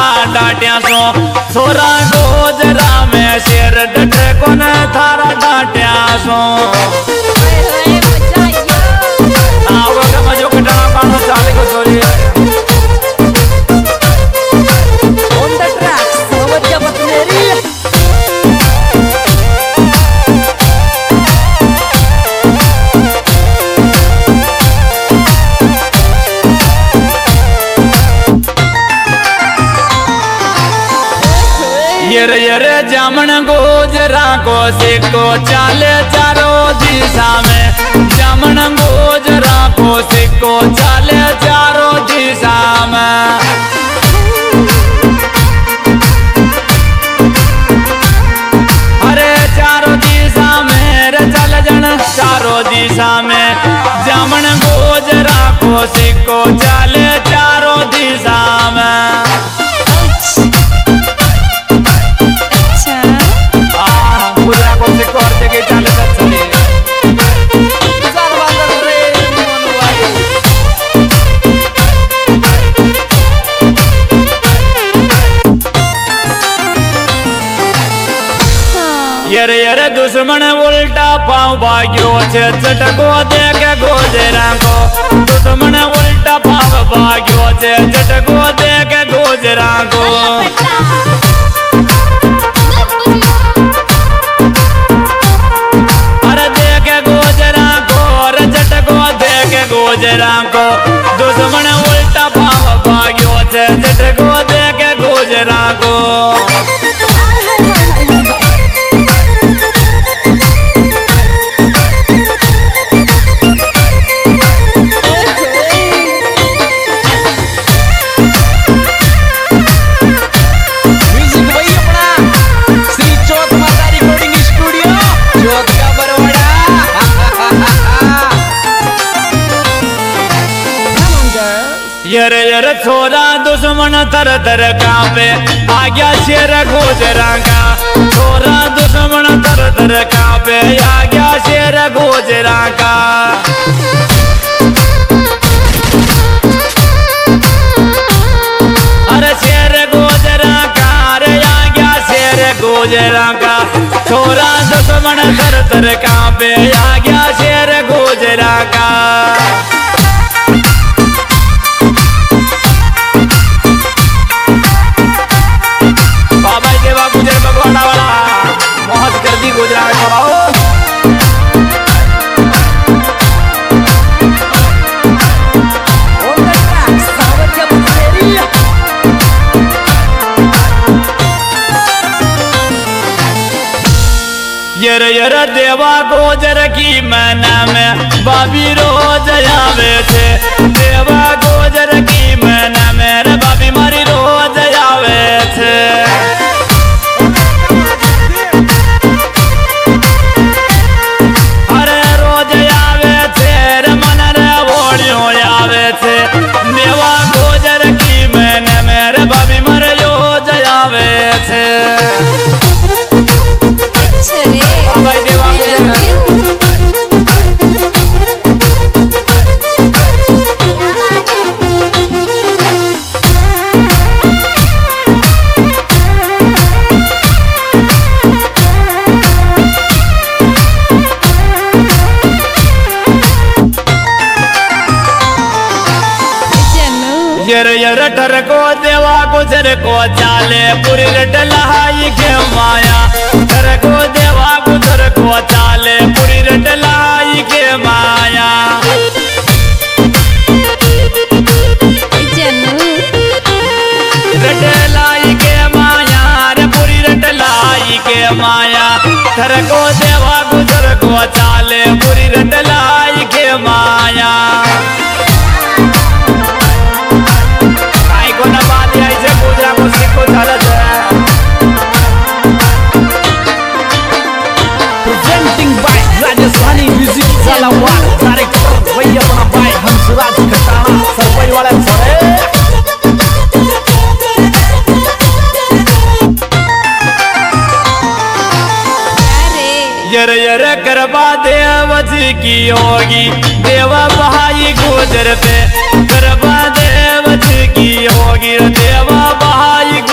डांटिया सो छोरा गोजरा में शेर डटे कोन थारा डांटिया सो आओ का मजो कटा पानो चाले को छोरी ऑन द ट्रैक समझ पत्नेरी ये जामन गोजरा को सिक्को चाले चारों दिशा में जामन गोजरा को सिक्को चाले चारों दिशा में अरे चारों दिशा में रे चल जन चारों दिशा में जामन गोजरा को सिक्को चाले चारों दिशा में ये दुश्मन उल्टा पाँव भाग्यो छे चटको देके गोजरा को दुश्मन उल्टा पाँव भाग्यो छे चटको देके गोजरा को अरे देके गोजरा को अरे चटको देके गोजरा को दुश्मन उल्टा पाँव भाग्यो छे चटको देके गोजरा को ये छोरा दुश्मन तर तर कांपे आ गया शेर गोजरा का छोरा दुश्मन तर तर कांपे आ गया शेर गोजरा का अरे शेर गोजरा का अरे आ गया शेर गोजरा का छोरा दुश्मन तर तर कांपे आ गया शेर गोजरा का यर देवा गोजर की मना में बाबी रोज आवे थे देवा गोजर की मना में रे बाबी मारी रोज आवे थे अरे रोज आवे थे रे मन रे ओढ़ियो आवे थे देवा गोजर की मना में रे बाबी मारी रोज आवे थे यर ठर को देवा गुजर को चाले पूरी रट लहाई के माया ठर को देवा गुजर को चाले पूरी रट लहाई के माया रट लाई के माया रे पूरी रट लाई के माया ठर को देवा गुजर को चाले पूरी रट लाई के माया Presenting by Rajasthani Music Zalawar Director भैया अपना भाई हंसराज खटाना सरपंच वाले छोरे यर यर करवा देव जी की होगी देवा बहाई गोजर पे करवा देव जी की होगी देवा बहाई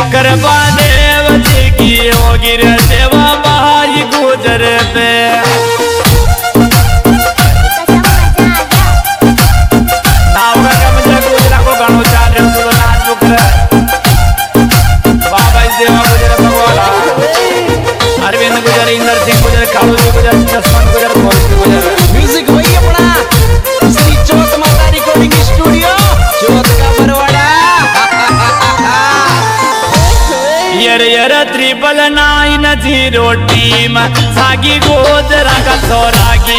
कृपा देव जी की होगी रे सेवा भाई गुजर पे नावरा का मुझे गुजरा को गानो चाल रहे हो नाच बुकर बाबा इस देवा गुजर भगवाला अरविंद गुजर इंदर सिंह गुजर कालू जी गुजर जसवंत गुजर मोहित गुजर म्यूजिक वही अपना श्री चौथ माता रिकॉर्डिंग स्टूडियो चौथ का बरवाड़ा यर 999 टीम सागी गोजरा का छोरागी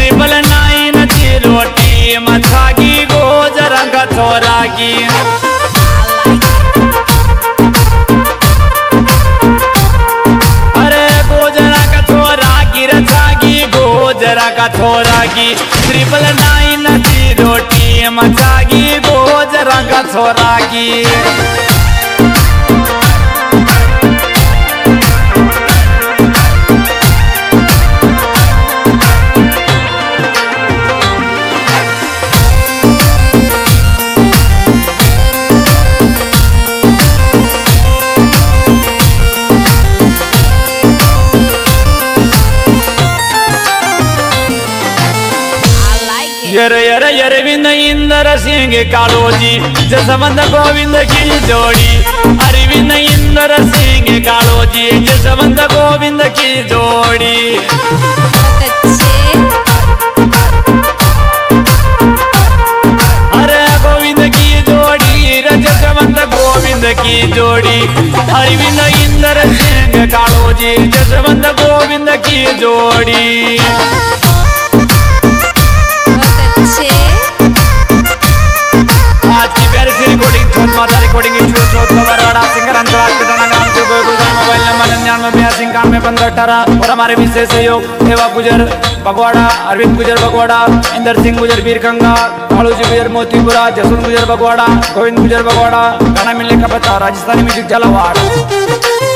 999 टीम सागी गोजरा का छोरागी अरे गोजरा का छोरागी रचागी गोजरा का छोरागी 999 टीम सागी गोजरा का छोरागी यर विंद इंदर सिंह कालोजी जसवंत गोविंद की जोड़ी अरविंद इंदर सिंह कालोजी जसवंत गोविंद की जोड़ी अरे गोविंद की जोड़ी जसवंत गोविंद की जोड़ी अरविंद इंदर सिंह कालोजी जसवंत गोविंद की जोड़ी आज की प्यारी सी रिकॉर्डिंग चौथ माता रिकॉर्डिंग चौथ का बरवाड़ा सिंगर अंतराल के नाम से मोबाइल नंबर 99 और हमारे विशेष सहयोग देवा गुजर भगवाड़ा अरविंद गुजर भगवाड़ा इंदर सिंह गुजर बीरगंगा कालू जी गुजर मोतीपुरा जसवंत गुजर भगवाड़ा गोविंद गुजर भगवाड़ा गाना मिलने का पता राजस्थानी म्यूजिक झालावाड़।